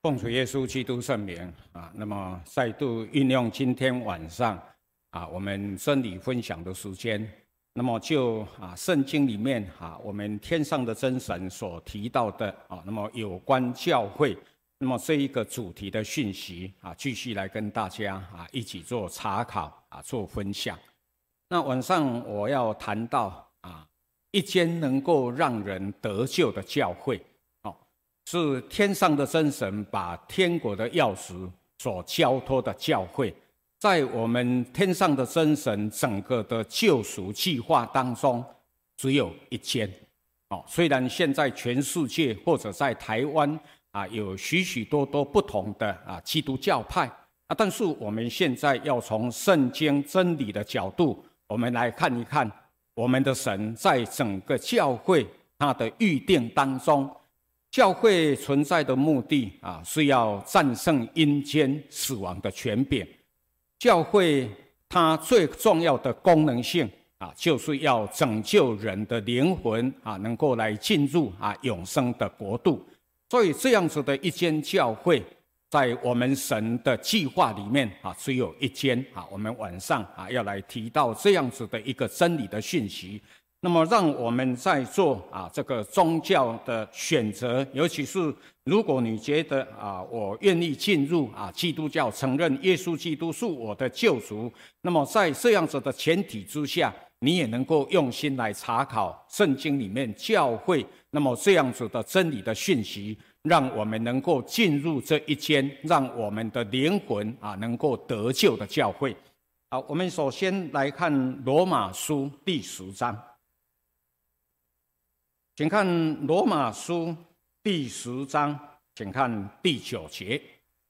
奉主耶稣基督圣名那么再度运用今天晚上我们真理分享的时间，那么就圣经里面我们天上的真神所提到的那么有关教会，那么这一个主题的讯息继续来跟大家一起做查考做分享。那晚上我要谈到一间能够让人得救的教会。是天上的真神把天国的钥匙所交托的教会，在我们天上的真神整个的救赎计划当中，只有一间。虽然现在全世界或者在台湾有许许多多不同的基督教派但是我们现在要从圣经真理的角度，我们来看一看我们的神在整个教会他的预定当中。教会存在的目的是要战胜阴间死亡的权柄。教会它最重要的功能性就是要拯救人的灵魂能够来进入永生的国度。所以这样子的一间教会，在我们神的计划里面只有一间我们晚上要来提到这样子的一个真理的讯息。那么让我们在做这个宗教的选择，尤其是如果你觉得我愿意进入基督教，承认耶稣基督是我的救主，那么在这样子的前提之下，你也能够用心来查考圣经里面教会那么这样子的真理的讯息，让我们能够进入这一间让我们的灵魂能够得救的教会。我们首先来看罗马书第10章。请看罗马书第10章，请看第9节。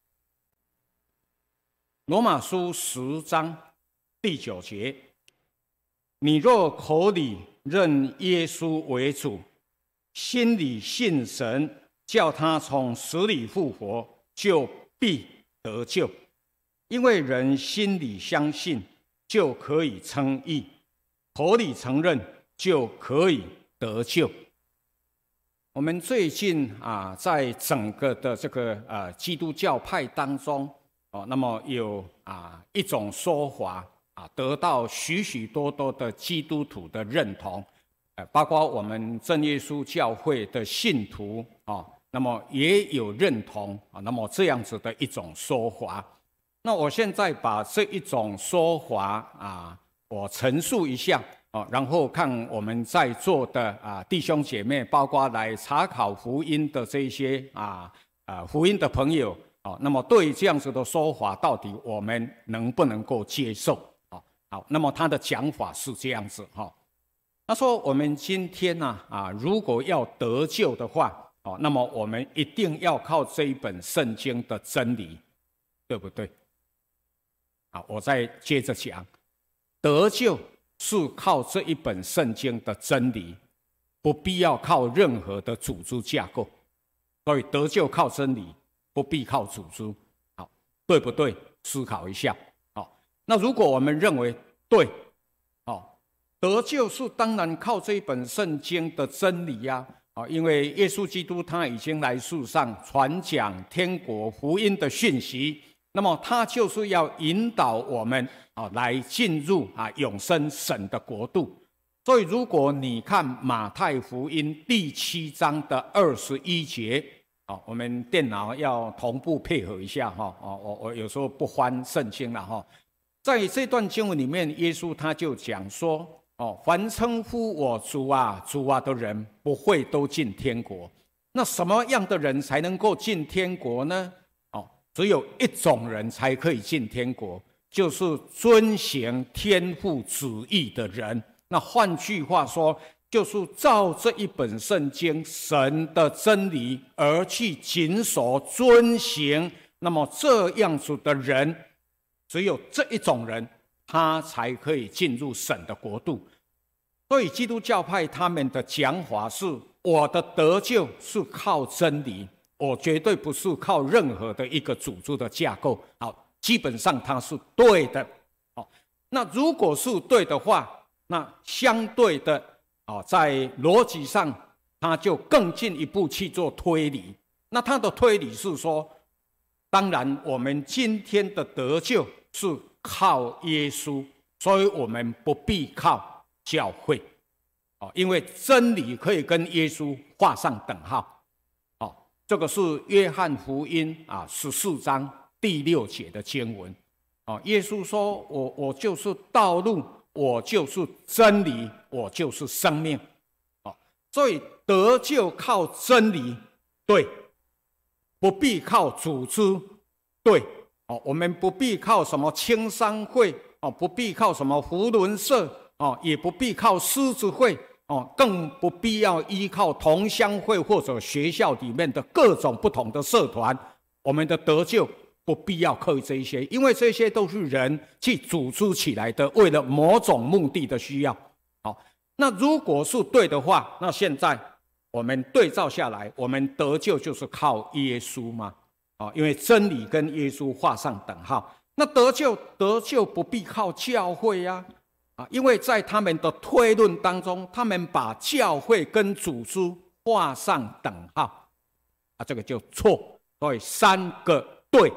罗马书10章第9节：你若口里认耶稣为主，心里信神，叫他从死里复活，就必得救。因为人心里相信，就可以称义；口里承认，就可以得救。我们最近在整个的这个基督教派当中那么有一种说法得到许许多多的基督徒的认同，包括我们真耶稣教会的信徒那么也有认同那么这样子的一种说法。那我现在把这一种说法我陈述一下。然后看我们在座的弟兄姐妹，包括来查考福音的这些福音的朋友那么对这样子的说法，到底我们能不能够接受？好，那么他的讲法是这样子他说我们今天如果要得救的话那么我们一定要靠这一本圣经的真理，对不对？我再接着讲，得救是靠这一本圣经的真理，不必要靠任何的组织架构。所以得救靠真理，不必靠组织。好，对不对？思考一下。那如果我们认为对，得救是当然靠这一本圣经的真理呀。因为耶稣基督他已经来世上传讲天国福音的讯息，那么他就是要引导我们来进入永生神的国度。所以如果你看马太福音第7章的21节我们电脑要同步配合一下我有时候不翻圣经了在这段经文里面，耶稣他就讲说凡称呼我主啊主啊的人，不会都进天国。那什么样的人才能够进天国呢？只有一种人才可以进天国，就是遵行天父旨意的人。那换句话说，就是照这一本圣经神的真理而去谨守遵行，那么这样子的人，只有这一种人，他才可以进入神的国度。所以基督教派他们的讲法是，我的得救是靠真理，我绝对不是靠任何的一个组织的架构。基本上它是对的。那如果是对的话，那相对的在逻辑上，它就更进一步去做推理。那它的推理是说， 当然，我们今天的得救是靠耶稣，所以我们不必靠教会，因为真理可以跟耶稣画上等号。这个是约翰福音14章第6节的经文。耶稣说：“我就是道路，我就是真理，我就是生命。”所以得救靠真理，对，不必靠组织，对，我们不必靠什么青商会，不必靠什么福伦社，也不必靠狮子会，更不必要依靠同乡会或者学校里面的各种不同的社团。我们的得救不必要靠这些，因为这些都是人去组织起来的，为了某种目的的需要。那如果是对的话，那现在我们对照下来，我们得救就是靠耶稣嘛？因为真理跟耶稣画上等号。那得救不必靠教会呀，因为在他们的推论当中，他们把教会跟组织画上等号，这个就错。所以3个对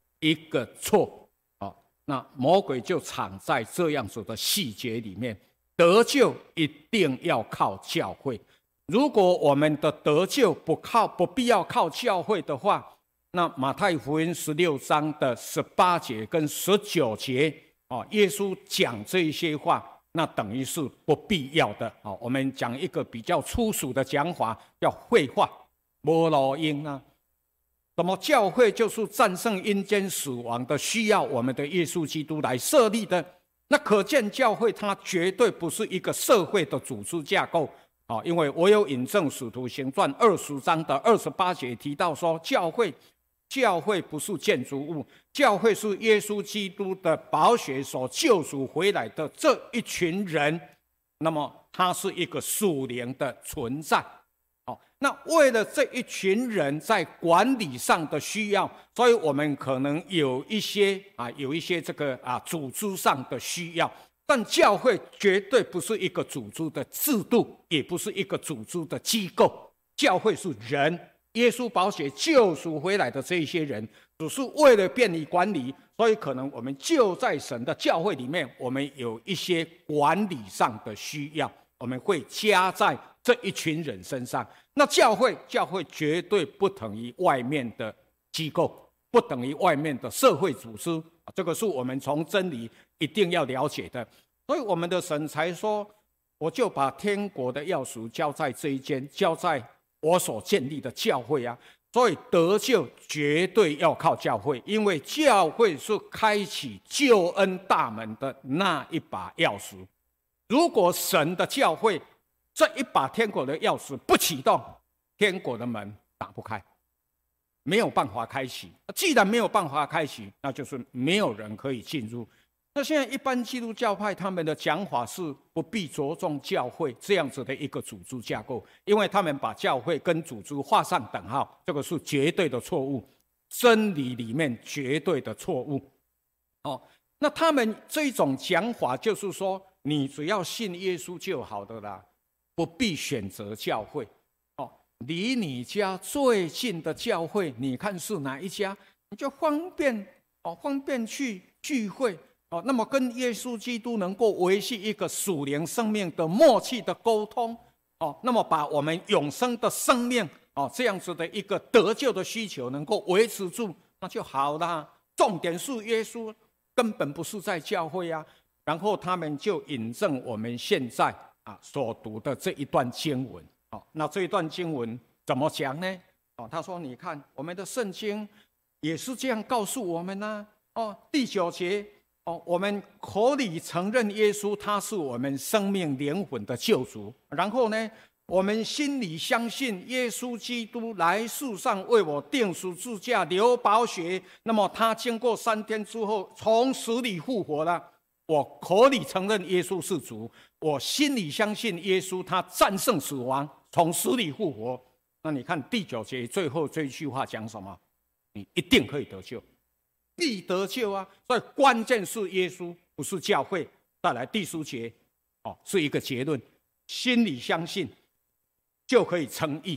，1个错。那魔鬼就藏在这样子的细节里面。得救一定要靠教会。如果我们的得救不必要靠教会的话，那马太福音16章的18节跟19节，耶稣讲这些话，那等于是不必要的。我们讲一个比较粗俗的讲法，叫废话，没路用啊。那么教会就是战胜阴间死亡的，需要我们的耶稣基督来设立的。那可见教会它绝对不是一个社会的组织架构，因为我有引证使徒行传20章的28节提到说，教会不是建筑物，教会是耶稣基督的宝血所救赎回来的这一群人，那么它是一个属灵的存在。那为了这一群人在管理上的需要，所以我们可能有一些这个组织上的需要，但教会绝对不是一个组织的制度，也不是一个组织的机构。教会是人，耶稣宝血救赎回来的这一些人，只是为了便于管理，所以可能我们就在神的教会里面，我们有一些管理上的需要，我们会加在这一群人身上。那教会绝对不等于外面的机构，不等于外面的社会组织，这个是我们从真理一定要了解的。所以我们的神才说，我就把天国的钥匙交在这一间，交在我所建立的教会啊。所以得救绝对要靠教会，因为教会是开启救恩大门的那一把钥匙。如果神的教会这一把天国的钥匙不启动，天国的门打不开，没有办法开启。既然没有办法开启，那就是没有人可以进入。那现在一般基督教派他们的讲法是不必着重教会这样子的一个组织架构，因为他们把教会跟组织画上等号，这个是绝对的错误，真理里面绝对的错误。那他们这种讲法就是说，你只要信耶稣就好的啦，不必选择教会。离你家最近的教会，你看是哪一家，你就方便去聚会。那么跟耶稣基督能够维系一个属灵生命的默契的沟通，那么把我们永生的生命，这样子的一个得救的需求能够维持住，那就好了。重点是耶稣，根本不是在教会啊。然后他们就引证我们现在所读的这一段经文。那这一段经文怎么讲呢？他说：“你看，我们的圣经也是这样告诉我们呢。第9节，我们口里承认耶稣，他是我们生命灵魂的救主。然后呢，我们心里相信耶稣基督来世上为我钉十字架流宝血，那么他经过3天之后从死里复活了。我口里承认耶稣是主，我心里相信耶稣他战胜死亡，从死里复活。那你看第9节最后这一句话讲什么？你一定可以得救，必得救啊！所以关键是耶稣，不是教会。再来第10节，是一个结论：心里相信就可以称义。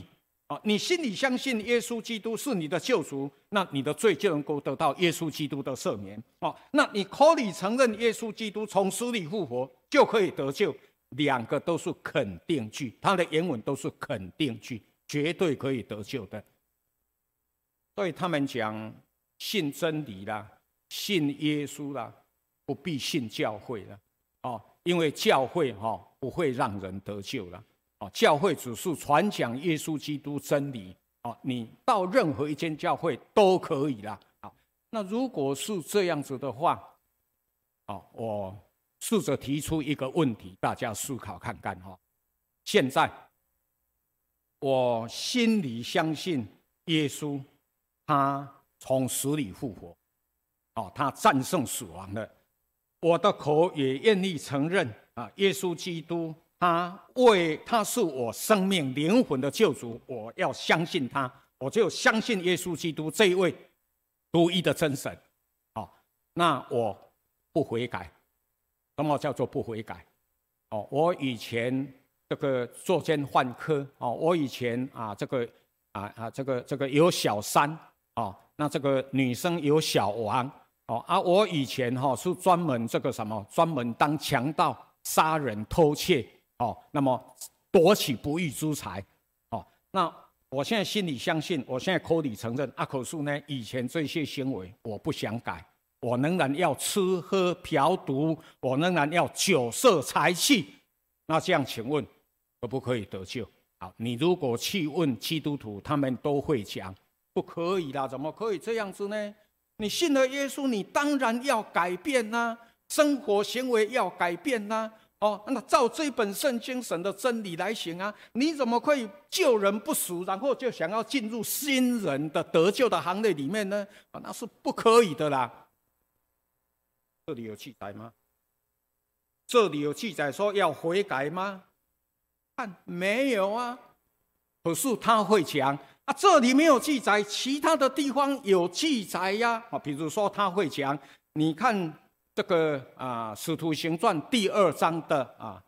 你心里相信耶稣基督是你的救主，那你的罪就能够得到耶稣基督的赦免。那你口里承认耶稣基督从死里复活，就可以得救。两个都是肯定句，它的原文都是肯定句，绝对可以得救的。所以他们讲信真理啦，信耶稣啦，不必信教会了。因为教会不会让人得救了。教会只是传讲耶稣基督真理。你到任何一间教会都可以啦。那如果是这样子的话，我试着提出一个问题，大家思考看看。现在我心里相信耶稣，他从死里复活，他战胜死亡了。我的口也愿意承认耶稣基督他是我生命灵魂的救主，我要相信他，我就相信耶稣基督这一位独一的真神。那我不悔改。什么叫做不悔改？我以前这个作奸犯科，我以前这个有小三，那这个女生有小王，我以前是专门专门当强盗、杀人、偷窃，那么夺取不义之财，那我现在心里相信，我现在口里承认，可是呢，以前这些行为我不想改，我仍然要吃喝嫖赌，我仍然要酒色财气。那这样请问可不可以得救？你如果去问基督徒，他们都会讲不可以啦，怎么可以这样子呢？你信了耶稣，你当然要改变啦，生活行为要改变啦。那照这本圣经神的真理来行啊，你怎么可以救人不死，然后就想要进入新人的得救的行列里面呢？那是不可以的啦。这里有记载吗？这里有记载说要悔改吗？看没有啊。可是他会讲这里没有记载，其他的地方有记载呀。比如说他会讲，你看这个使徒行传第2章的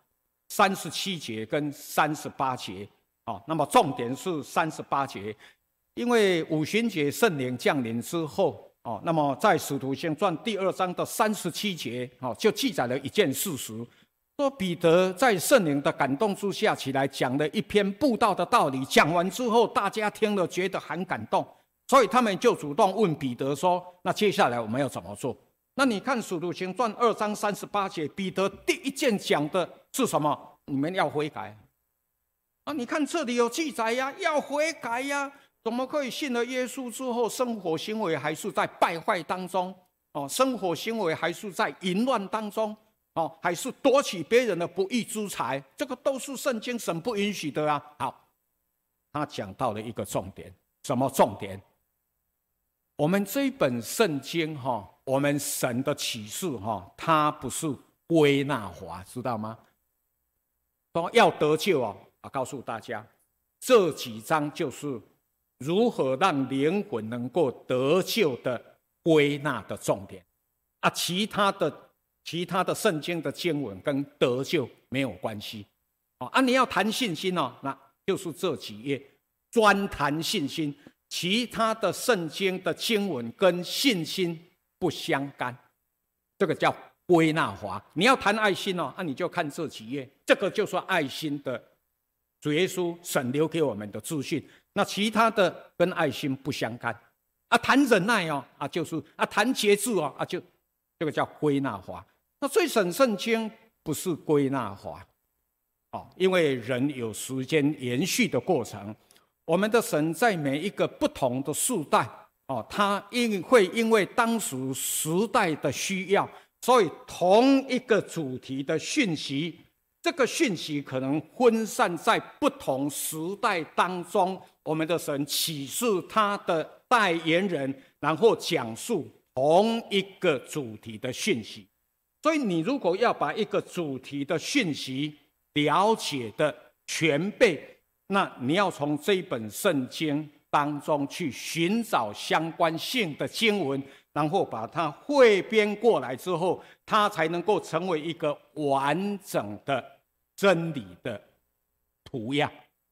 37节跟38节。那么重点是38节，因为五旬节圣灵降临之后，那么在使徒行传第2章的37节，就记载了一件事实，说彼得在圣灵的感动之下起来讲了一篇布道的道理，讲完之后大家听了觉得很感动，所以他们就主动问彼得说，那接下来我们要怎么做？那你看使徒行传2章38节，彼得第一件讲的是什么？你们要悔改。你看这里有记载呀，要悔改呀。怎么可以信了耶稣之后，生活行为还是在败坏当中？生活行为还是在淫乱当中？还是夺取别人的不义之财？这个都是圣经神不允许的啊。好，他讲到了一个重点，什么重点？我们这一本圣经我们神的启示它不是归纳法，知道吗？说要得救告诉大家，这几章就是如何让灵魂能够得救的归纳的重点其他的圣经的经文跟得救没有关系你要谈信心那就是这几页专谈信心，其他的圣经的经文跟信心不相干，这个叫归纳法。你要谈爱心你就看这几页，这个就是爱心的主耶稣神留给我们的资讯。那其他的跟爱心不相干谈忍耐就是谈节制就这个叫归纳法。那最审圣经不是归纳法因为人有时间延续的过程，我们的神在每一个不同的世代他会因为当时时代的需要，所以同一个主题的讯息，这个讯息可能分散在不同时代当中，我们的神启示他的代言人，然后讲述同一个主题的讯息。所以你如果要把一个主题的讯息了解的全备，那你要从这一本圣经当中去寻找相关性的经文，然后把它汇编过来之后，它才能够成为一个完整的真理的图样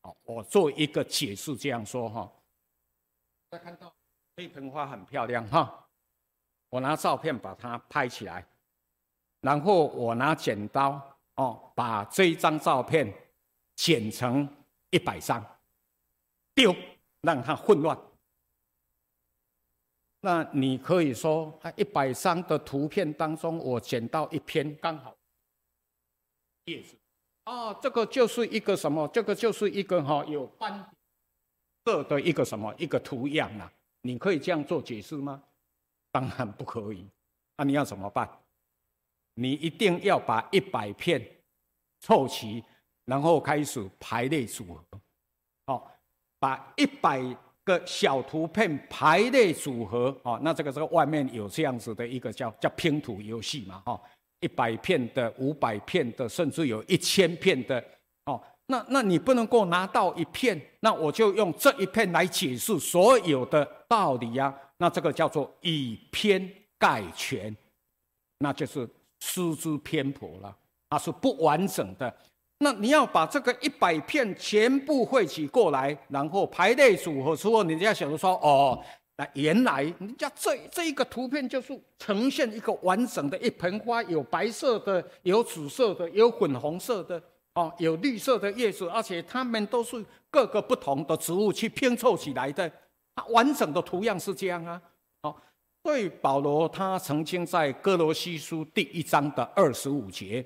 好，我做一个解释，这样说哈。大家看到这盆花很漂亮哈，我拿照片把它拍起来，然后我拿剪刀把这一张照片剪成100张，丢，让它混乱。那你可以说，100张的图片当中，我捡到一篇刚好叶子，这个就是一个什么？这个就是一个有斑色的一个什么一个图样啦。你可以这样做解释吗？当然不可以。那你要怎么办？你一定要把100片凑齐，然后开始排列组合。把100个小图片排列组合，那这个外面有这样子的一个叫拼图游戏嘛，100片的、500片的，甚至有1000片的，那你不能够拿到一片，那我就用这一片来解释所有的道理呀，那这个叫做以偏概全，那就是失之偏颇了，它是不完整的。那你要把这个100片全部汇集过来，然后排列组合之后，人家想说那原来人家这一个图片就是呈现一个完整的一盆花，有白色的，有紫色的，有粉红色的，有绿色的叶子，而且它们都是各个不同的植物去拼凑起来的，完整的图样是这样啊。所以保罗他曾经在哥罗西书第1章的25节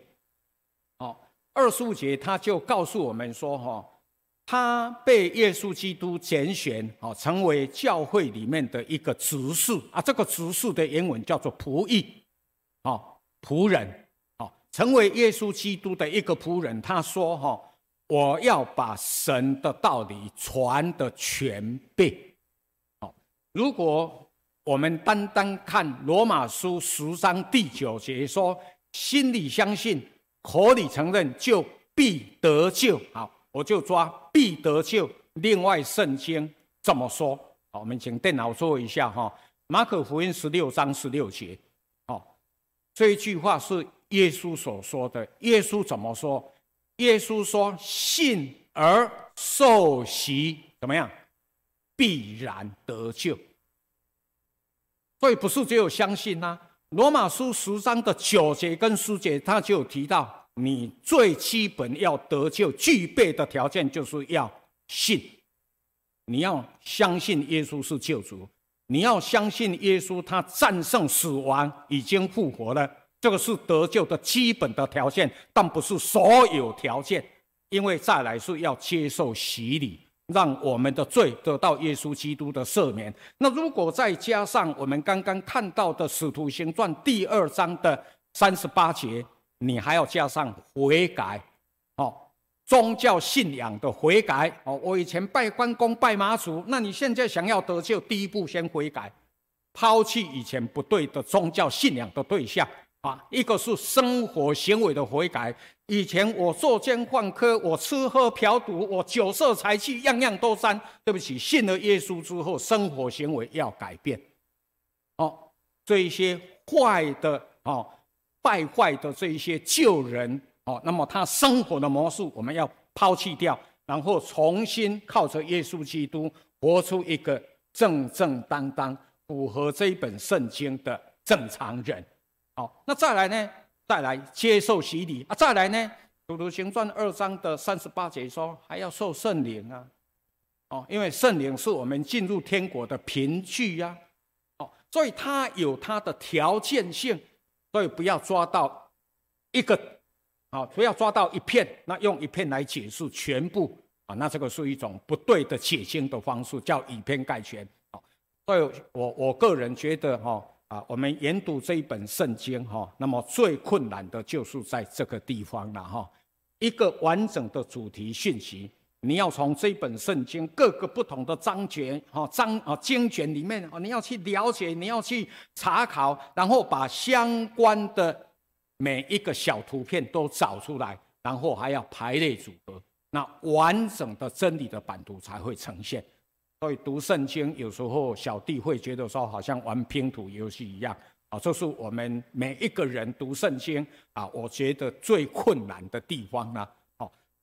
，25节他就告诉我们说，他被耶稣基督拣选，成为教会里面的一个执事啊。这个执事的原文叫做仆役，仆人，成为耶稣基督的一个仆人。他说，我要把神的道理传得全备。如果我们单单看罗马书10章第9节说，心里相信，口里承认，就必得救。好，我就抓必得救。另外圣经这么说，我们请电脑做一下马可福音16章16节，这一句话是耶稣所说的。耶稣怎么说？耶稣说：“信而受洗，怎么样？必然得救。”所以不是只有相信啊。罗马书10章的9节跟10节，他就有提到，你最基本要得救具备的条件就是要信，你要相信耶稣是救主，你要相信耶稣他战胜死亡，已经复活了，这个是得救的基本的条件，但不是所有条件，因为再来是要接受洗礼，让我们的罪得到耶稣基督的赦免。那如果再加上我们刚刚看到的使徒行传第2章的38节，你还要加上悔改，宗教信仰的悔改。我以前拜关公拜妈祖，那你现在想要得救，第一步先悔改，抛弃以前不对的宗教信仰的对象。一个是生活行为的悔改，以前我作奸犯科，我吃喝嫖赌，我酒色财气样样都沾。对不起，信了耶稣之后，生活行为要改变。这一些坏的败坏的这一些旧人，那么他生活的模式我们要抛弃掉，然后重新靠着耶稣基督活出一个正正当当符合这一本圣经的正常人。那再来呢？再来接受洗礼啊！再来呢？使徒行传2章的38节说，还要受圣灵啊！因为圣灵是我们进入天国的凭据呀！所以它有它的条件性，所以不要抓到一个不要抓到一片，那用一片来解释全部那这个是一种不对的解经的方式，叫以偏概全。所以我个人觉得我们研读这一本圣经那么最困难的就是在这个地方了一个完整的主题讯息，你要从这本圣经各个不同的章节经卷里面你要去了解，你要去查考，然后把相关的每一个小图片都找出来，然后还要排列组合，那完整的真理的版图才会呈现。所以读圣经有时候小弟会觉得说好像玩拼图游戏一样这是我们每一个人读圣经我觉得最困难的地方呢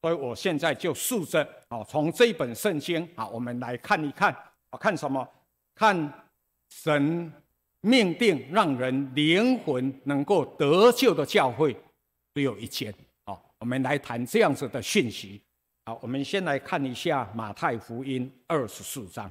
所以我现在就试着从这一本圣经我们来看一看看什么？看神命定让人灵魂能够得救的教会只有一间。我们来谈这样子的讯息。好，我们先来看一下马太福音24章。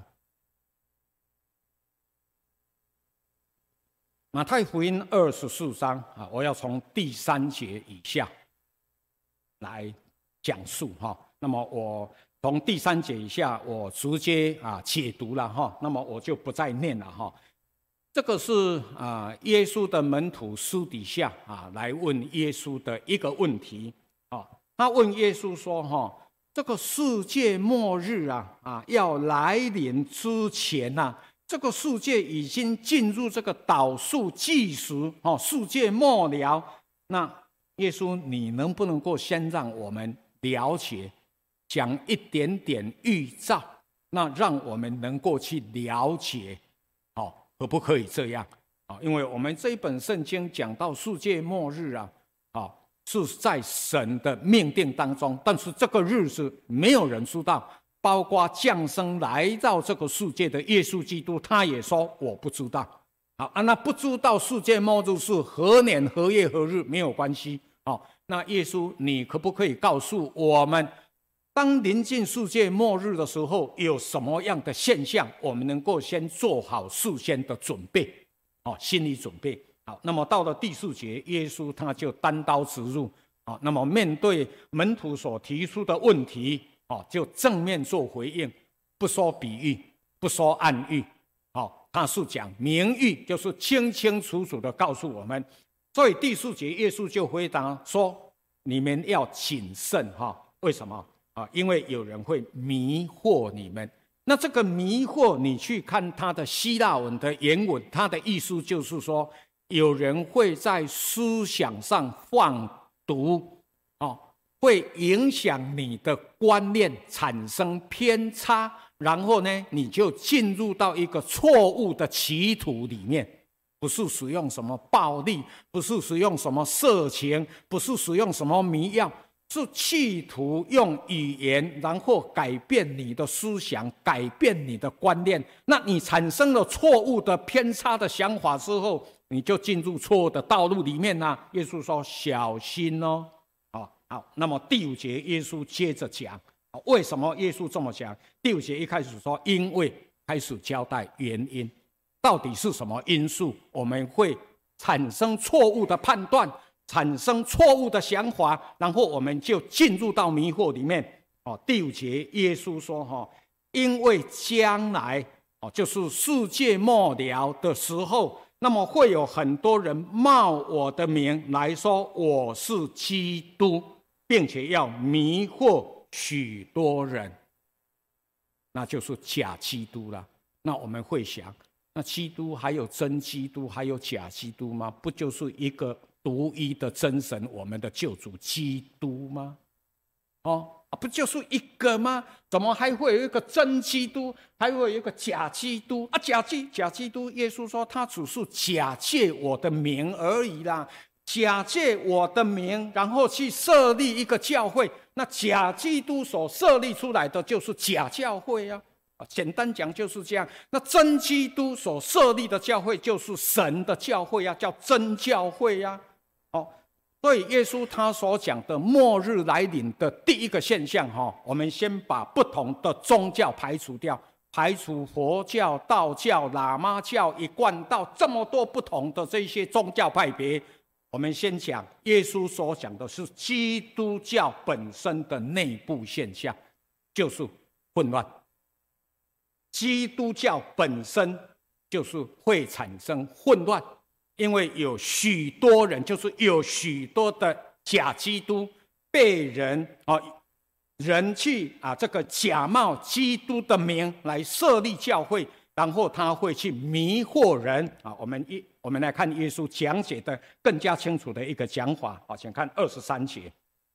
马太福音24章我要从第3节以下来讲述那么我从第3节以下，我直接解读了那么我就不再念了这个是耶稣的门徒私底下来问耶稣的一个问题他问耶稣说这个世界末日要来临之前这个世界已经进入这个倒数计时世界末了，那耶稣你能不能够先让我们了解，讲一点点预兆，那让我们能够去了解可不可以这样因为我们这一本圣经讲到世界末日是在神的命定当中，但是这个日子没有人知道，包括降生来到这个世界的耶稣基督，他也说我不知道那不知道世界末日是何年何月何日没有关系那耶稣你可不可以告诉我们，当临近世界末日的时候有什么样的现象，我们能够先做好事先的准备心理准备好，那么到了第4节，耶稣他就单刀直入那么面对门徒所提出的问题就正面做回应，不说比喻，不说暗喻他是讲明喻，就是清清楚楚的告诉我们。所以第4节耶稣就回答说，你们要谨慎为什么因为有人会迷惑你们。那这个迷惑，你去看他的希腊文的原文，他的意思就是说，有人会在思想上放毒会影响你的观念，产生偏差，然后呢你就进入到一个错误的歧途里面，不是使用什么暴力，不是使用什么色情，不是使用什么迷药，是企图用语言然后改变你的思想，改变你的观念。那你产生了错误的偏差的想法之后，你就进入错误的道路里面耶稣说小心哦。好，那么第5节耶稣接着讲为什么耶稣这么讲。第5节一开始说因为，开始交代原因，到底是什么因素我们会产生错误的判断，产生错误的想法，然后我们就进入到迷惑里面第5节耶稣说因为将来就是世界末了的时候，那么会有很多人冒我的名来说我是基督，并且要迷惑许多人，那就是假基督了。那我们会想，那基督还有真基督还有假基督吗？不就是一个独一的真神，我们的救主基督吗？不就是一个吗？怎么还会有一个真基督，还会有一个假基督假基督耶稣说他只是假借我的名而已啦，假借我的名然后去设立一个教会，那假基督所设立出来的就是假教会简单讲就是这样。那真基督所设立的教会就是神的教会叫真教会所以耶稣他所讲的末日来临的第一个现象我们先把不同的宗教排除掉，排除佛教、道教、喇嘛教、一贯道这么多不同的这些宗教派别，我们先讲耶稣所讲的是基督教本身的内部现象，就是混乱。基督教本身就是会产生混乱，因为有许多人，就是有许多的假基督被人去这个假冒基督的名来设立教会，然后他会去迷惑人我们来看耶稣讲解的更加清楚的一个讲法请看23节。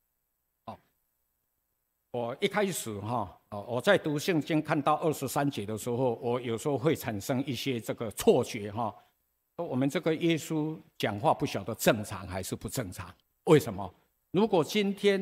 我一开始我在读圣经看到23节的时候，我有时候会产生一些这个错觉我们这个耶稣讲话不晓得正常还是不正常？为什么？如果今天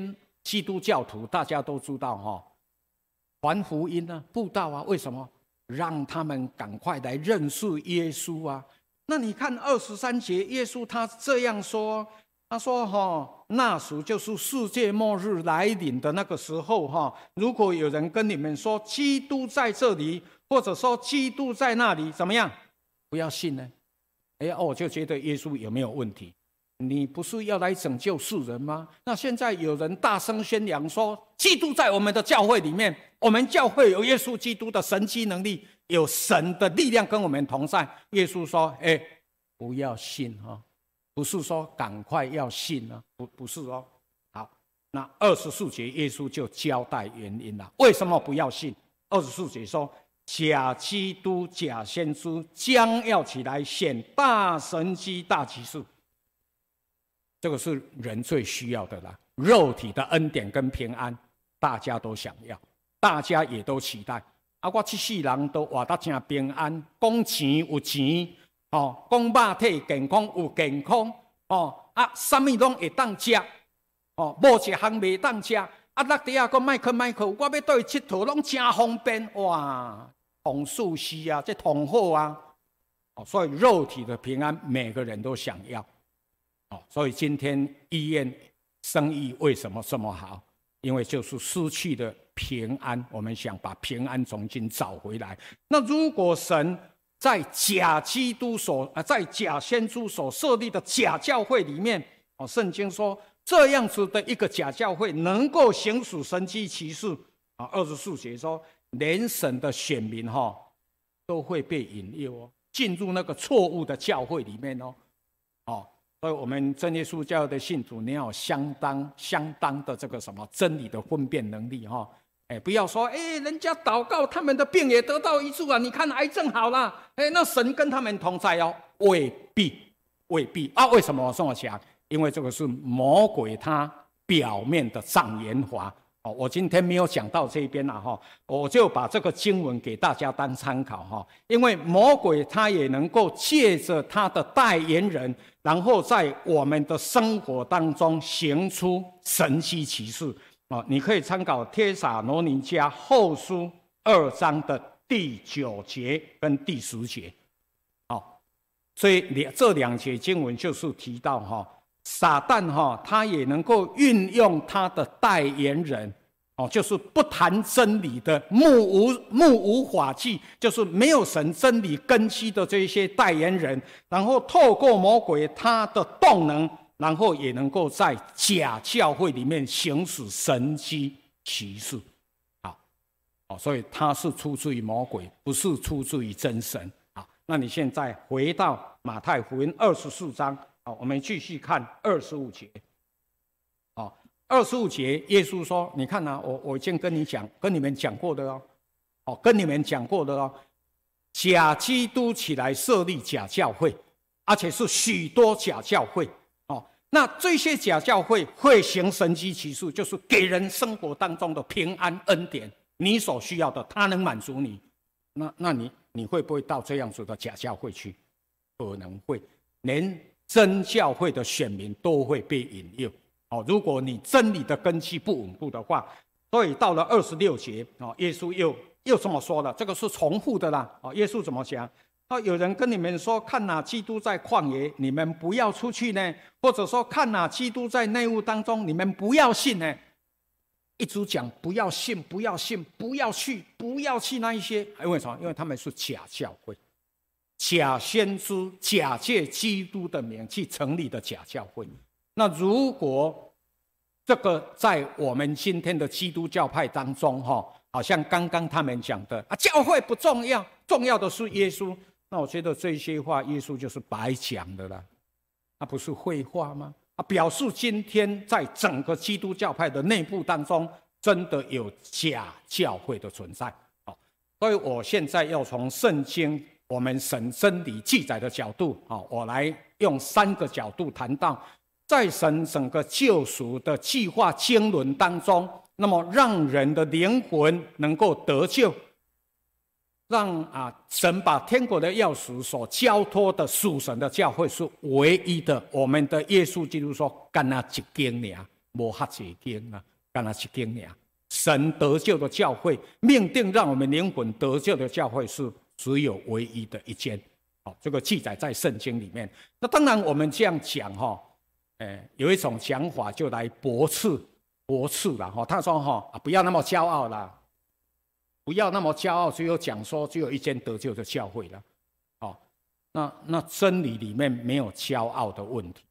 基督教徒大家都知道哈，传福音啊，布道啊，为什么？让他们赶快来认识耶稣啊！那你看23节，耶稣他这样说，他说那时就是世界末日来临的那个时候哈。如果有人跟你们说基督在这里，或者说基督在那里，怎么样？不要信呢？我就觉得耶稣有没有问题？你不是要来拯救世人吗？那现在有人大声宣扬说，基督在我们的教会里面，我们教会有耶稣基督的神迹能力，有神的力量跟我们同在。耶稣说：“不要信啊，不是说赶快要信啊，不是哦。”好，那24节耶稣就交代原因了，为什么不要信？24节说：“假基督、假先知将要起来显大神迹、大奇事。”这个是人最需要的啦，肉体的恩典跟平安，大家都想要，大家也都期待。我这世人都活得真平安，讲钱有钱，讲肉体健康有健康，什么拢会当吃，无一项袂当吃。落地啊，讲麦克，我要倒去佚佗，拢真方便，哇，同舒适啊，这同好啊。所以肉体的平安，每个人都想要。所以今天医院生意为什么这么好？因为就是失去了平安，我们想把平安重新找回来。那如果神在假基督在假先知所设立的假教会里面，圣经说这样子的一个假教会能够行使神迹奇事，24节说，连神的选民都会被引诱进入那个错误的教会里面所以我们真耶稣教的信徒，你要有相当的这个什么真理的分辨能力不要说人家祷告他们的病也得到医治啊，你看癌症好了，那神跟他们同在未必啊。为什么我这么讲？因为这个是魔鬼他表面的障眼法。我今天没有讲到这边我就把这个经文给大家当参考因为魔鬼他也能够借着他的代言人，然后在我们的生活当中行出神迹奇事你可以参考帖撒罗尼迦后书2章的第9节跟第10节所以这2节经文就是提到撒旦他也能够运用他的代言人就是不谈真理的目无法纪，就是没有神真理根基的这些代言人，然后透过魔鬼他的动能，然后也能够在假教会里面行使神迹奇事所以他是出自于魔鬼，不是出自于真神那你现在回到马太福音24章我们继续看25节25节耶稣说，你看我已经跟你们讲过的跟你们讲过的假基督起来设立假教会，而且是许多假教会那这些假教会会行神迹奇事，就是给人生活当中的平安恩典，你所需要的他能满足你。那你会不会到这样子的假教会去？可能会，连真教会的选民都会被引诱如果你真理的根基不稳固的话。所以到了26节耶稣又这么说了，这个是重复的啦耶稣怎么讲？有人跟你们说，看基督在旷野，你们不要出去呢，或者说看基督在内屋当中，你们不要信呢。一直讲不要信，不要信，不要去那一些，因为什么？因为他们是假教会，假先知，假借基督的名去成立的假教会。那如果这个在我们今天的基督教派当中好像刚刚他们讲的教会不重要，重要的是耶稣。那我觉得这些话耶稣就是白讲的啦，那不是废话吗？表示今天在整个基督教派的内部当中，真的有假教会的存在所以我现在要从圣经我们神真理记载的角度我来用3个角度谈到，在神整个救赎的计划经纶当中，那么让人的灵魂能够得救，让神把天国的钥匙所交托的属神的教会是唯一的。我们的耶稣基督说，干那一间而已，没遐多间干那一间尔。神得救的教会，命定让我们灵魂得救的教会是只有唯一的一间。这个记载在圣经里面。那当然我们这样讲有一种讲法就来驳斥啦他说不要那么骄傲啦，不要那么骄傲，只有讲说只有一间得救的教会了。那真理里面没有骄傲的问题。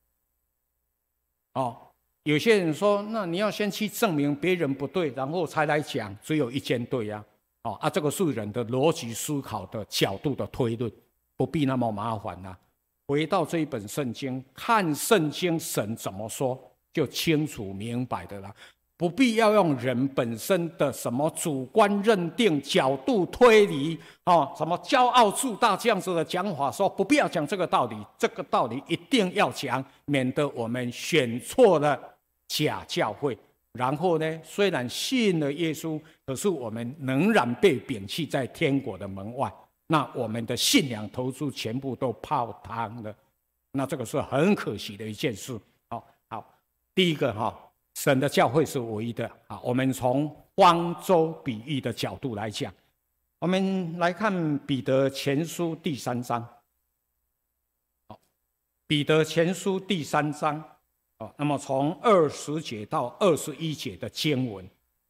有些人说，那你要先去证明别人不对，然后才来讲只有一间对呀。这个是人的逻辑思考的角度的推论，不必那么麻烦啦。回到这一本圣经，看圣经神怎么说，就清楚明白的啦。不必要用人本身的什么主观认定、角度推理什么骄傲自大这样子的讲法，说不必要讲这个道理，这个道理一定要讲，免得我们选错了假教会。然后呢，虽然信了耶稣，可是我们仍然被摒弃在天国的门外，那我们的信仰投注全部都泡汤了，那这个是很可惜的一件事。好，第一个神的教会是唯一的。我们从方舟比喻的角度来讲，我们来看彼得前书第3章。彼得前书第3章，那么从20节到21节的经文。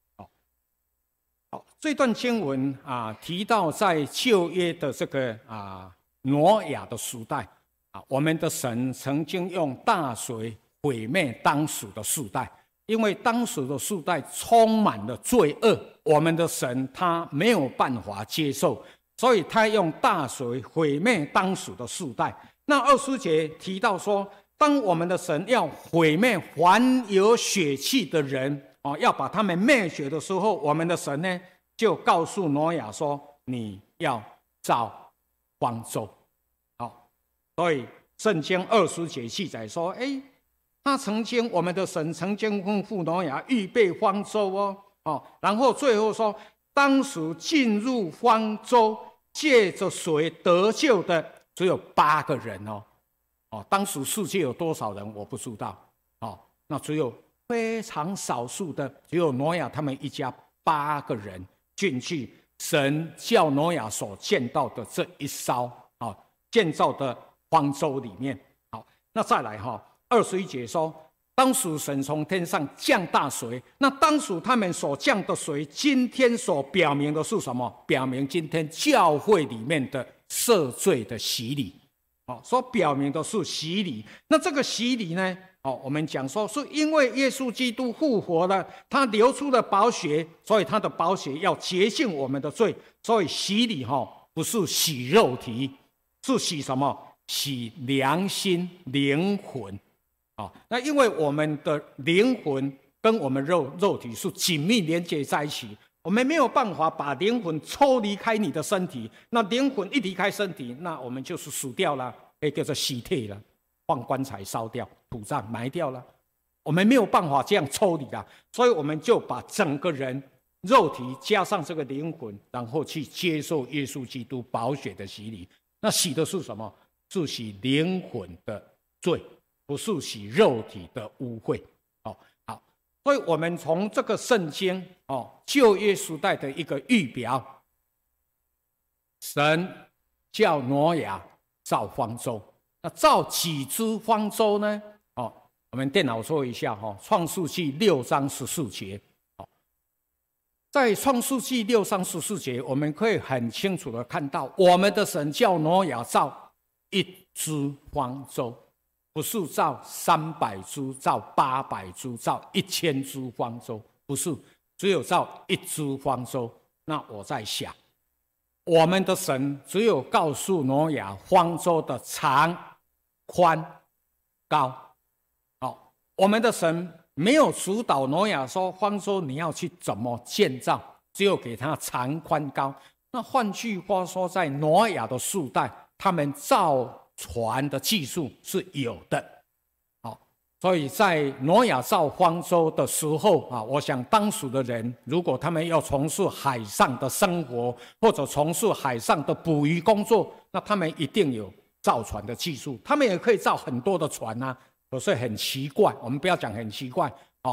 这段经文提到在旧约的这个挪亚的时代，我们的神曾经用大水毁灭当时的世代。因为当时的世代充满了罪恶，我们的神他没有办法接受，所以他用大水毁灭当时的世代。那20节提到说，当我们的神要毁灭凡有血气的人要把他们灭绝的时候，我们的神呢就告诉挪亚说，你要造方舟。所以圣经20节记载说，我们的神曾经吩咐挪亚预备方舟然后最后说，当时进入方舟借着水得救的只有8个人当时世界有多少人我不知道那只有非常少数的，只有挪亚他们一家8个人进去神叫挪亚所见到的这一艘建造的方舟里面。那再来21节说，当时神从天上降大水，那当时他们所降的水，今天所表明的是什么？表明今天教会里面的赦罪的洗礼。所表明的是洗礼。那这个洗礼呢，我们讲说是因为耶稣基督复活了，他流出了宝血，所以他的宝血要洁净我们的罪。所以洗礼不是洗肉体，是洗什么？洗良心、灵魂。那因为我们的灵魂跟我们肉体是紧密连接在一起，我们没有办法把灵魂抽离开你的身体。那灵魂一离开身体，那我们就是死掉了，可以叫做洗退了，放棺材烧掉，土葬埋掉了。我们没有办法这样抽离了，所以我们就把整个人肉体加上这个灵魂，然后去接受耶稣基督宝血的洗礼。那洗的是什么？是洗灵魂的罪，不是洗肉体的污秽。好，所以我们从这个圣经旧约时代的一个预表，神叫挪亚造方舟。那造几只方舟呢？我们电脑说一下创世纪6章14节。在创世纪6章14节，我们可以很清楚的看到，我们的神叫挪亚造一只方舟，不是造300只，造800只，造1000只方舟，不是，只有造一只方舟。那我在想，我们的神只有告诉挪亚方舟的长、宽、高。我们的神没有指导挪亚说方舟你要去怎么建造，只有给他长、宽、高。那换句话说，在挪亚的世代，他们造船的技术是有的。所以在挪亚造方舟的时候我想当时的人，如果他们要从事海上的生活，或者从事海上的捕鱼工作，那他们一定有造船的技术，他们也可以造很多的船可是很奇怪，我们不要讲很奇怪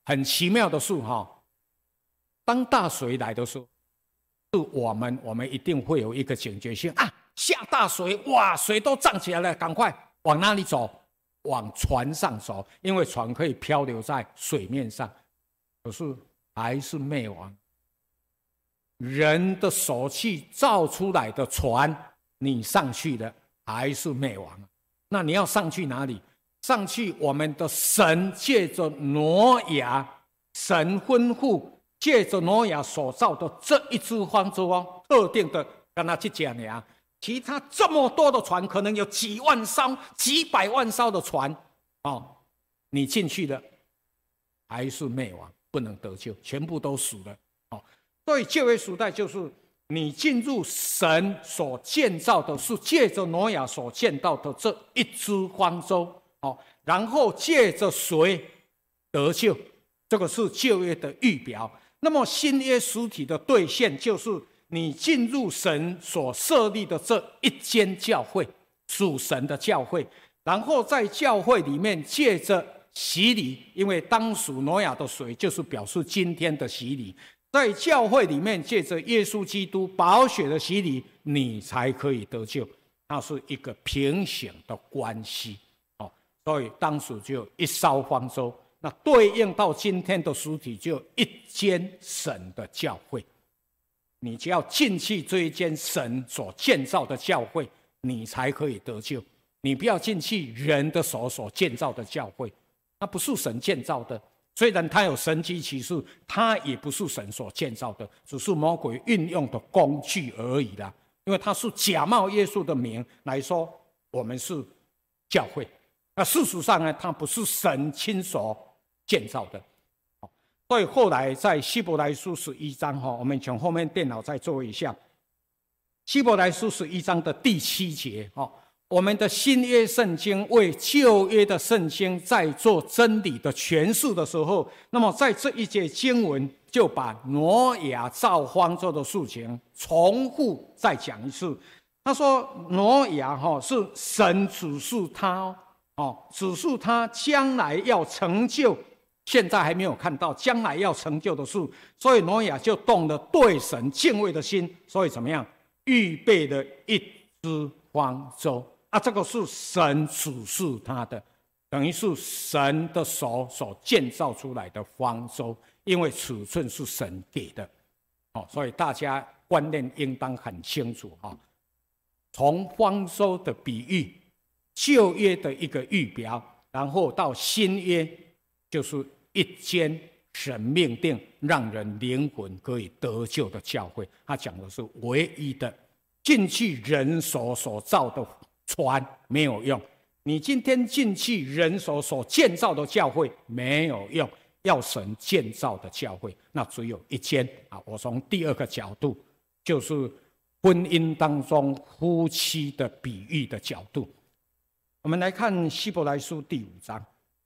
很奇妙的是当大水来的时候，是我们一定会有一个警觉性啊！下大水，哇，水都涨起来了，赶快往哪里走？往船上走，因为船可以漂流在水面上。可是还是灭亡。人的手去造出来的船，你上去了，还是灭亡。那你要上去哪里？上去我们的神借着挪亚，神吩咐借着挪亚所造的这一只方舟特定的跟他去讲呀。其他这么多的船，可能有几万艘、几百万艘的船你进去了，还是灭亡，不能得救，全部都死了。所以旧约时代就是你进入神所建造的，是借着挪亚所建造的这一只方舟然后借着水得救，这个是旧约的预表。那么新约实体的兑现，就是你进入神所设立的这一间教会，属神的教会，然后在教会里面借着洗礼，因为当属挪亚的水就是表示今天的洗礼，在教会里面借着耶稣基督宝血的洗礼，你才可以得救。那是一个平行的关系所以当时就有一艘方舟，那对应到今天的实体就有一间神的教会。你只要进去这一间神所建造的教会，你才可以得救。你不要进去人的手所建造的教会，那不是神建造的。虽然它有神迹奇事，它也不是神所建造的，只是魔鬼运用的工具而已啦。因为它是假冒耶稣的名来说我们是教会，那事实上呢，它不是神亲手建造的。所以后来在希伯来书11章我们从后面电脑再做一下。希伯来书11章的第7节我们的新约圣经为旧约的圣经在做真理的诠释的时候，那么在这一节经文就把挪亚造方舟的事情重复再讲一次。他说挪亚是神指示他指示他将来要成就，现在还没有看到将来要成就的事，所以挪亚就动了对神敬畏的心，所以怎么样？预备了一只方舟这个是神指示他的，等于是神的手所建造出来的方舟，因为尺寸是神给的所以大家观念应当很清楚从方舟的比喻，旧约的一个预表，然后到新约就是一间神命定让人灵魂可以得救的教会。他讲的是唯一的，进去人手所造的船没有用，你今天进去人手所建造的教会没有用，要神建造的教会那只有一间我从第二个角度，就是婚姻当中夫妻的比喻的角度，我们来看希伯来书第5章。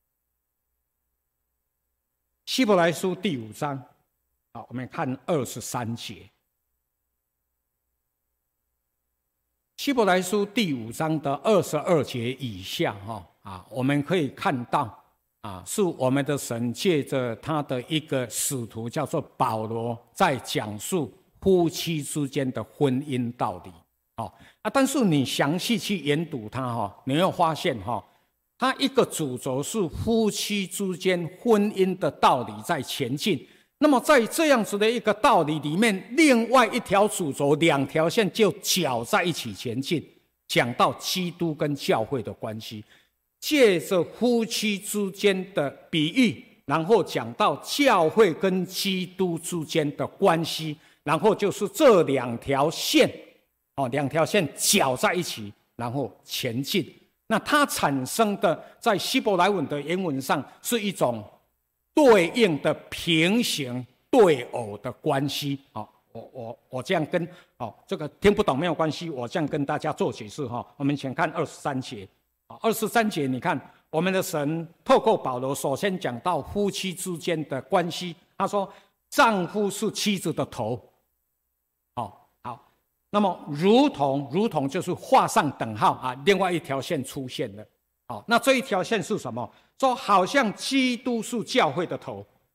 希伯来书第5章我们看23节。希伯来书第5章的22节以下我们可以看到是我们的神借着他的一个使徒叫做保罗，在讲述夫妻之间的婚姻道理但是你详细去研读它你会发现它一个主轴是夫妻之间婚姻的道理在前进，那么在这样子的一个道理里面，另外一条主轴两条线就搅在一起前进，讲到基督跟教会的关系，借着夫妻之间的比喻，然后讲到教会跟基督之间的关系，然后就是这两条线两条线搅在一起，然后前进。那它产生的在希伯来文的原文上是一种对应的平行对偶的关系我这样跟这个听不懂没有关系，我这样跟大家做解释我们先看23节23节，你看我们的神透过保罗首先讲到夫妻之间的关系，他说丈夫是妻子的头那么如同就是画上等号另外一条线出现了那这一条线是什么？说好像基督是教会的头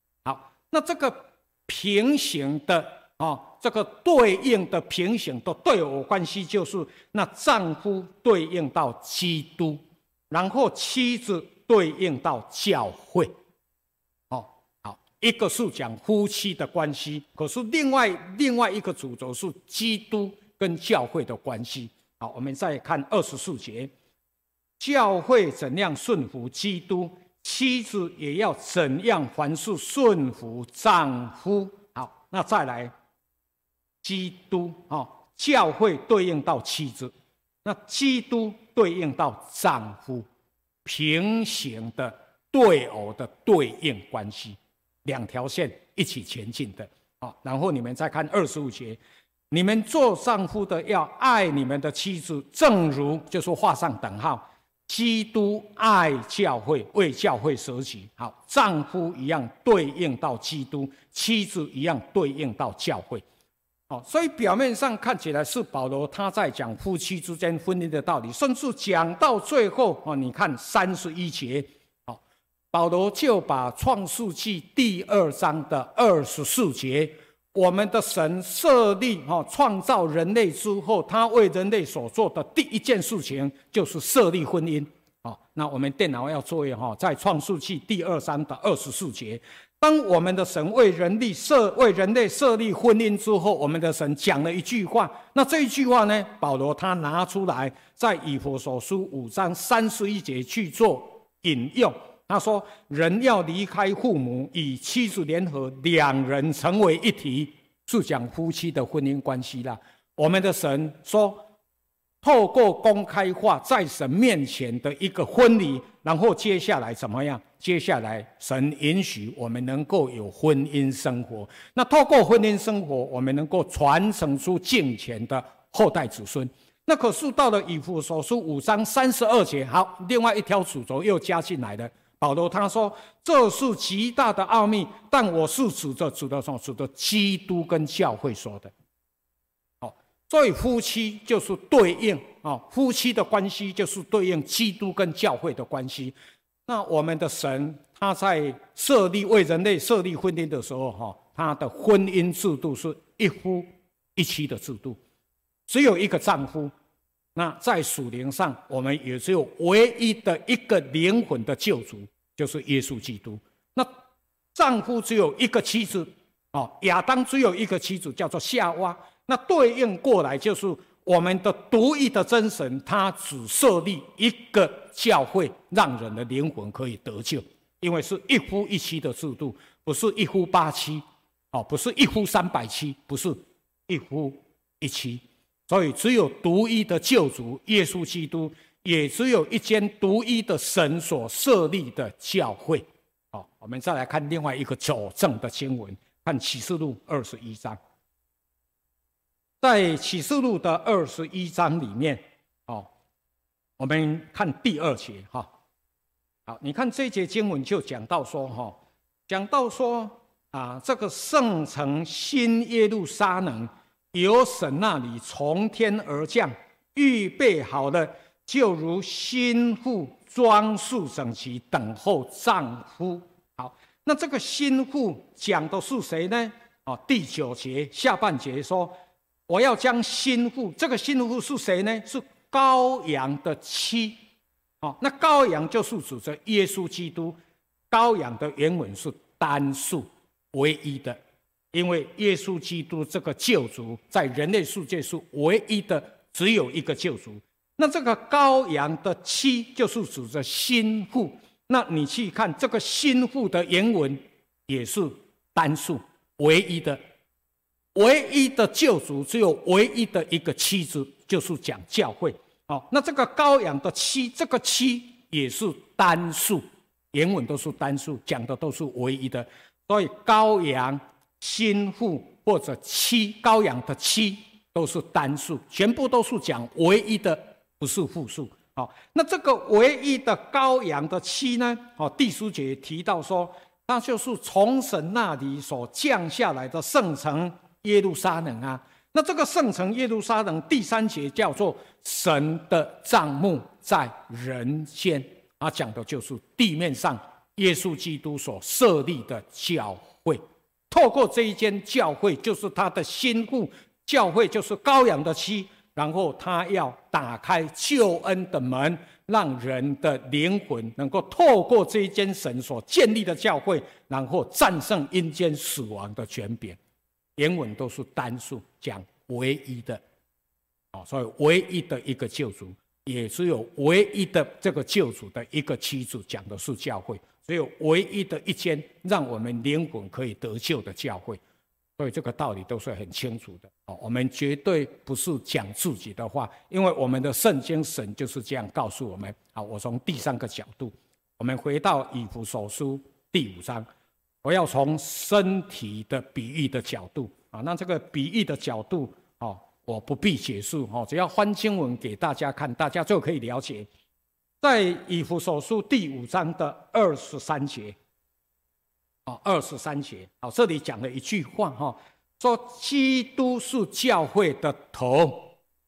那这个平行的这个对应的平行的对偶关系，就是那丈夫对应到基督，然后妻子对应到教会。好，一个是讲夫妻的关系，可是另外一个主轴是基督跟教会的关系。好，我们再看24节，教会怎样顺服基督，妻子也要怎样凡事顺服丈夫。好，那再来，基督教会对应到妻子，那基督对应到丈夫，平行的对偶的对应关系，两条线一起前进的。然后你们再看25节，你们做丈夫的要爱你们的妻子，正如就是画上等号，基督爱教会，为教会舍己。好，丈夫一样对应到基督，妻子一样对应到教会。所以表面上看起来是保罗他在讲夫妻之间婚姻的道理，甚至讲到最后你看31节，保罗就把创世纪第2章的24节，我们的神设立创造人类之后，他为人类所做的第一件事情就是设立婚姻。那我们电脑要作业在创世纪第2章的24节，当我们的神为人类设立婚姻之后，我们的神讲了一句话，那这一句话呢，保罗他拿出来在以弗所书5章31节去做引用。他说人要离开父母，与妻子联合，两人成为一体，是讲夫妻的婚姻关系啦。我们的神说，透过公开化在神面前的一个婚礼，然后接下来怎么样？接下来神允许我们能够有婚姻生活，那透过婚姻生活，我们能够传承出敬虔的后代子孙。那可是到了以弗所书5章32节，好，另外一条主轴又加进来了。保罗他说，这是极大的奥秘，但我是指的基督跟教会说的。所以夫妻就是对应夫妻的关系就是对应基督跟教会的关系。那我们的神他在为人类设立婚姻的时候他的婚姻制度是一夫一妻的制度，只有一个丈夫。那在属灵上，我们也只有唯一的一个灵魂的救主，就是耶稣基督。那丈夫只有一个妻子亚当只有一个妻子，叫做夏娃。那对应过来就是我们的独一的真神，他只设立一个教会，让人的灵魂可以得救。因为是一夫一妻的制度，不是一夫8妻，不是一夫300妻，不是一夫一妻。所以只有独一的救主耶稣基督，也只有一间独一的神所设立的教会。我们再来看另外一个佐证的经文，看启示录21章。在启示录的21章里面，我们看第2节好，你看这节经文就讲到说，这个圣城新耶路撒冷由神那里从天而降，预备好了，就如新妇装束整齐，等候丈夫。好，那这个新妇讲的是谁呢？第9节下半节说，我要将新妇，这个新妇是谁呢？是羔羊的妻。那羔羊就是指着耶稣基督。羔羊的原文是单数，唯一的，因为耶稣基督这个救主在人类世界是唯一的，只有一个救主。那这个羔羊的妻就是指着新妇。那你去看这个新妇的原文也是单数，唯一的。唯一的救主只有唯一的一个妻子，就是讲教会。那这个羔羊的妻，这个妻也是单数，原文都是单数，讲的都是唯一的。所以羔羊、新妇或者妻，羔羊的妻都是单数，全部都是讲唯一的，不是复数。那这个唯一的羔羊的妻呢？第10节提到说，它就是从神那里所降下来的圣城耶路撒冷啊。那这个圣城耶路撒冷第3节叫做神的帐幕在人间，讲的就是地面上耶稣基督所设立的教会。 透过这一间教会，就是他的心腹，教会就是羔羊的妻，然后他要打开救恩的门，让人的灵魂能够透过这一间神所建立的教会，然后战胜阴间死亡的权柄。原文都是单数，讲唯一的，所以唯一的一个救主，也只有唯一的这个救主的一个妻子，讲的是教会，只有唯一的一间让我们灵魂可以得救的教会。所以这个道理都是很清楚的，我们绝对不是讲自己的话，因为我们的圣经神就是这样告诉我们。好，我从第三个角度，我们回到以弗所书第5章，我要从身体的比喻的角度那这个比喻的角度我不必解释只要翻经文给大家看，大家就可以了解。在以弗所书第5章的23节。23节，这里讲了一句话说基督是教会的头。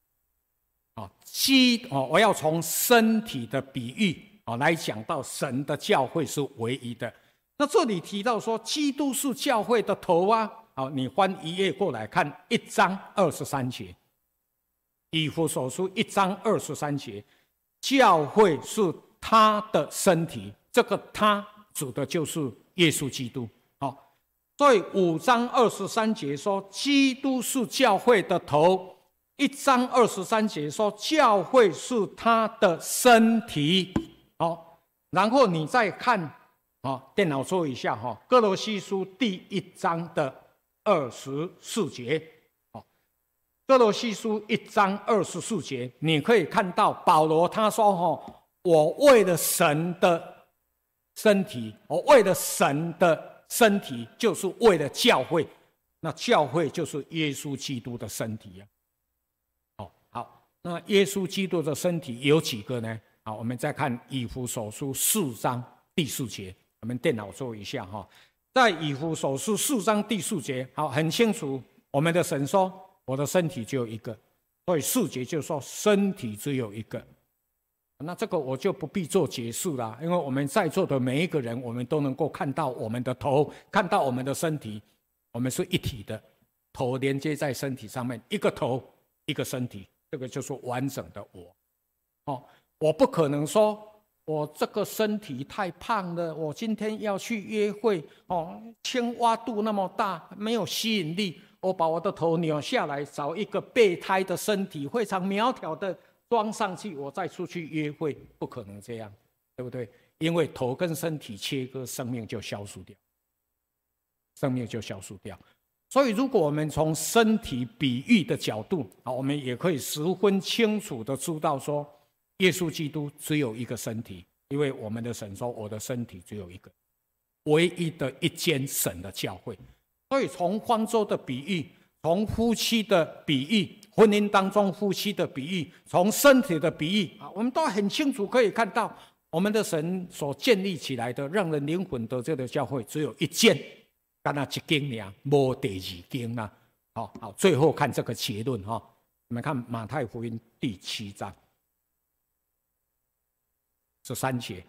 我要从身体的比喻来讲到神的教会是唯一的。那这里提到说基督是教会的头你翻一页过来看1章23节，以弗所书1章23节，教会是他的身体，这个他指的就是耶稣基督。所以5章23节说基督是教会的头，1章23节说教会是他的身体。然后你再看电脑做一下哥罗西书第1章的24节。哥罗西书1章24节，你可以看到保罗他说我为了神的身体，我为了神的身体，就是为了教会。那教会就是耶稣基督的身体好，那耶稣基督的身体有几个呢？好，我们再看以弗所书4章第4节，我们电脑做一下在以弗所书4章第4节，好，很清楚，我们的神说我的身体只有一个，所以4节就说身体只有一个。那这个我就不必做解释了，因为我们在座的每一个人，我们都能够看到我们的头，看到我们的身体，我们是一体的，头连接在身体上面，一个头一个身体，这个就是完整的我。我不可能说我这个身体太胖了，我今天要去约会青蛙肚那么大，没有吸引力，我把我的头扭下来，找一个备胎的身体，非常苗条的装上去，我再出去约会，不可能这样，对不对？因为头跟身体切割，生命就消失掉，生命就消失掉。所以如果我们从身体比喻的角度我们也可以十分清楚的知道说耶稣基督只有一个身体，因为我们的神说我的身体只有一个，唯一的一间神的教会。所以从方舟的比喻，从夫妻的比喻，婚姻当中夫妻的比喻，从身体的比喻我们都很清楚可以看到我们的神所建立起来的让人灵魂得救的教会只有一间，干那一间而已，没第二间啦。好，最后看这个结论我们看马太福音第7章13节，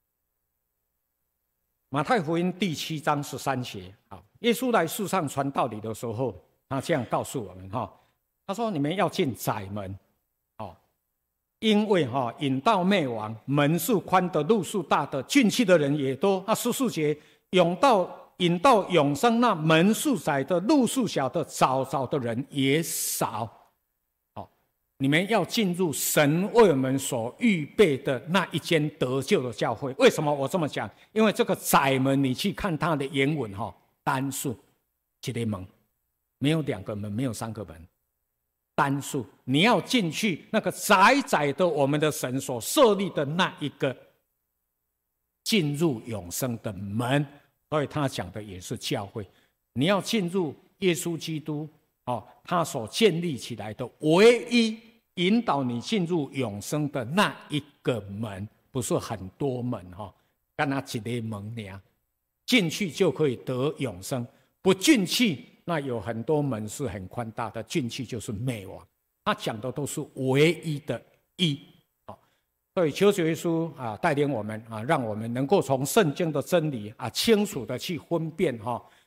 马太福音第7章13节。耶稣来世上传道理的时候，他这样告诉我们他说你们要进窄门因为引到灭亡，门是宽的，路是大的，进去的人也多。14节，引到永生，那门是窄的，路是小的，找的人也少。你们要进入神为我们所预备的那一间得救的教会。为什么我这么讲？因为这个窄门，你去看它的原文单数一个门，没有2个门，没有3个门，单数。你要进去那个窄窄的我们的神所设立的那一个进入永生的门，所以他讲的也是教会。你要进入耶稣基督他所建立起来的唯一引导你进入永生的那一个门，不是很多门干那一个门而已，进去就可以得永生，不进去那有很多门是很宽大的，进去就是灭亡。他讲的都是唯一的一。所以求主耶稣带领我们让我们能够从圣经的真理清楚的去分辨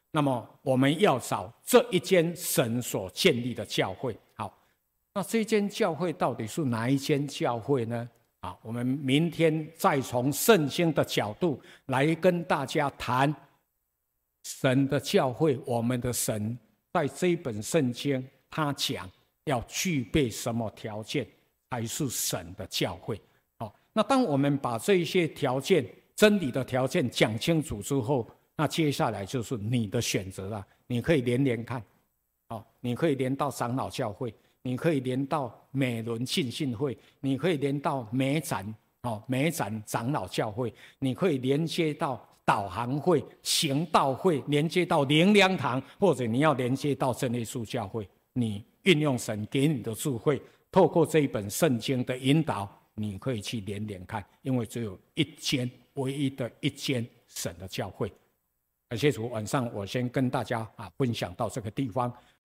那么我们要找这一间神所建立的教会。好，那这间教会到底是哪一间教会呢？我们明天再从圣经的角度来跟大家谈神的教会。我们的神在这一本圣经，他讲要具备什么条件才是神的教会。那当我们把这些条件、真理的条件讲清楚之后，那接下来就是你的选择了。你可以连看，你可以连到长老教会，你可以连到美伦浸信会，你可以连到美展长老教会，你可以连接到导航会、行道会，连接到灵粮堂，或者你要连接到真耶稣教会。你运用神给你的智慧，透过这一本圣经的引导，你可以去连看，因为只有一间，唯一的一间神的教会。感谢主，晚上我先跟大家分享到这个地方。